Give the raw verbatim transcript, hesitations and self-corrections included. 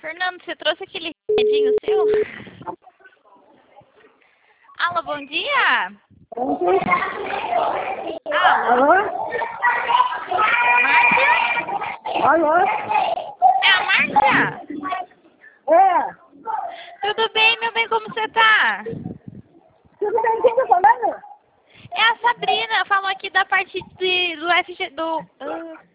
Fernando, você trouxe aquele redinho seu? Alô, bom dia. Alô? Alô? Márcia? Alô? É a Márcia? É. Tudo bem, meu bem, como você tá? Tudo bem, quem tá falando? É a Sabrina, falou aqui da parte de, do F G... do... ah,